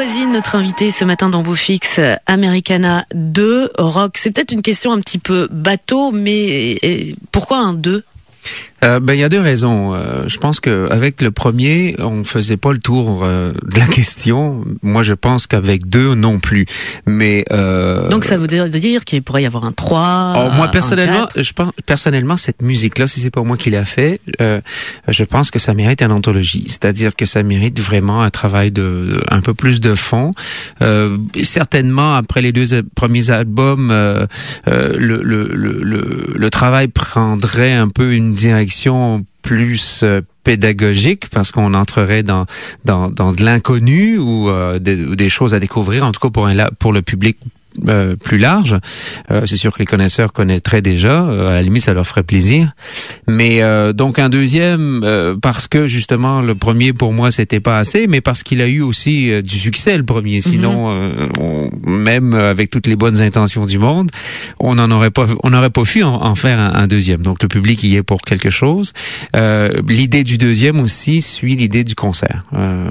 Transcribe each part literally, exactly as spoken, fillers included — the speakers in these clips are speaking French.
Voisine, notre invité ce matin dans Beau Fixe, Americana deux, rock. C'est peut-être une question un petit peu bateau, mais pourquoi un deux? Euh, ben il y a deux raisons. Euh, je pense que avec le premier, on faisait pas le tour euh, de la question. Moi, je pense qu'avec deux non plus. Mais euh, donc ça veut dire qu'il pourrait y avoir un trois. Oh, moi personnellement, un quatre. je pense personnellement cette musique-là, si c'est pas moi qui l'a fait, euh, je pense que ça mérite une anthologie. C'est-à-dire que ça mérite vraiment un travail de un peu plus de fond. Euh, certainement après les deux premiers albums, euh, euh, le, le le le le travail prendrait un peu une direction plus euh, pédagogique parce qu'on entrerait dans dans dans de l'inconnu ou euh, des, des choses à découvrir, en tout cas pour un pour le public Euh, plus large. Euh, c'est sûr que les connaisseurs connaîtraient déjà, euh, à la limite ça leur ferait plaisir. Mais euh, donc un deuxième euh, parce que justement le premier pour moi c'était pas assez, mais parce qu'il a eu aussi euh, du succès le premier. Sinon mm-hmm. euh, on, même avec toutes les bonnes intentions du monde, on n'en aurait pas, on n'aurait pas pu en, en faire un, un deuxième. Donc le public y est pour quelque chose. Euh, l'idée du deuxième aussi suit l'idée du concert. Euh,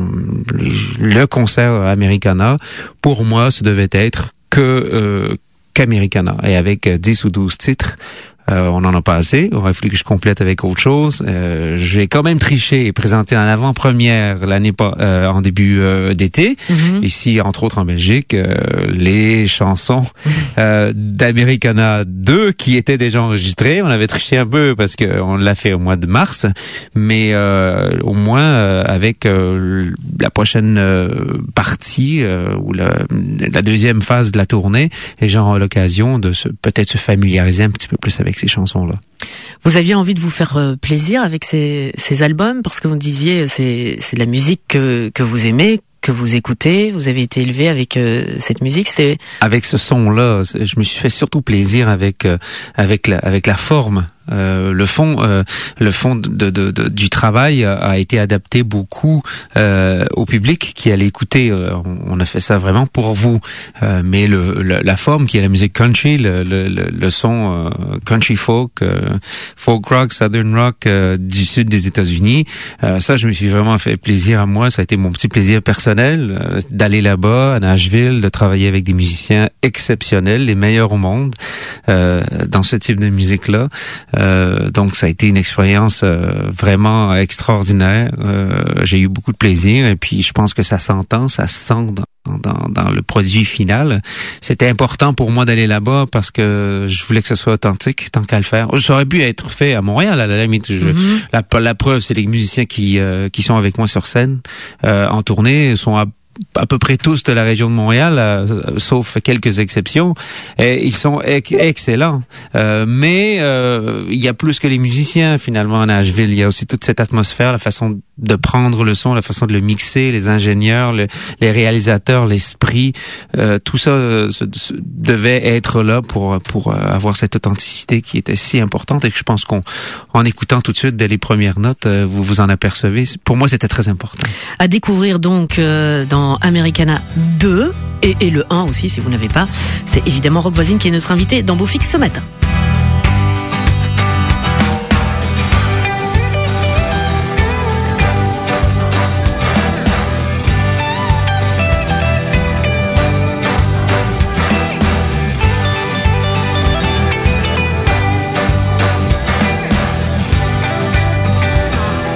le concert Americana, pour moi, ce devait être que euh, qu'Americana. Et avec dix ou douze titres, euh, on n'en a pas assez. Il aurait fallu que je complète avec autre chose. Euh, j'ai quand même triché et présenté en avant-première l'année pas euh, en début euh, d'été, mm-hmm. ici entre autres en Belgique, euh, les chansons euh, d'Americana deux qui étaient déjà enregistrées. On avait triché un peu parce que on l'a fait au mois de mars, mais euh, au moins euh, avec euh, la prochaine euh, partie euh, ou la, la deuxième phase de la tournée, les gens ont l'occasion de se, peut-être se familiariser un petit peu plus avec ces chansons-là. Vous aviez envie de vous faire euh, plaisir avec ces, ces albums parce que vous disiez c'est c'est de la musique que que vous aimez, que vous écoutez, vous avez été élevé avec euh, cette musique, c'était avec ce son-là, je me suis fait surtout plaisir avec euh, avec la avec la forme. Euh, le fond, euh, le fond de, de, de, du travail a été adapté beaucoup euh, au public qui allait écouter. Euh, on, on a fait ça vraiment pour vous. Euh, mais le, le, la forme qui est la musique country, le, le, le son euh, country folk, euh, folk rock, southern rock euh, du sud des États-Unis, euh, ça, je me suis vraiment fait plaisir à moi. Ça a été mon petit plaisir personnel euh, d'aller là-bas à Nashville, de travailler avec des musiciens exceptionnels, les meilleurs au monde euh, dans ce type de musique-là. Euh, donc ça a été une expérience euh, vraiment extraordinaire. Euh, j'ai eu beaucoup de plaisir et puis je pense que ça s'entend, ça se sent dans, dans, dans le produit final. C'était important pour moi d'aller là-bas parce que je voulais que ce soit authentique tant qu'à le faire. Ça aurait pu être fait à Montréal à la limite. Je, mm-hmm. la, la preuve, c'est les musiciens qui euh, qui sont avec moi sur scène euh, en tournée sont à à peu près tous de la région de Montréal, euh, sauf quelques exceptions, et ils sont ec- excellents. Euh, mais euh, il y a plus que les musiciens finalement à Nashville. Il y a aussi toute cette atmosphère, la façon de prendre le son, la façon de le mixer, les ingénieurs, le, les réalisateurs, l'esprit, euh, tout ça euh, se, se, devait être là pour pour euh, avoir cette authenticité qui était si importante et que je pense qu'on, en écoutant tout de suite dès les premières notes, euh, vous vous en apercevez. Pour moi, c'était très important. À découvrir donc euh, dans Americana deux et, et le un aussi si vous n'avez pas. C'est évidemment Rock Voisine qui est notre invité dans Beau Fixe ce matin.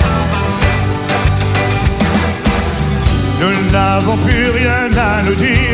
Nous n'avons plus rien à nous dire.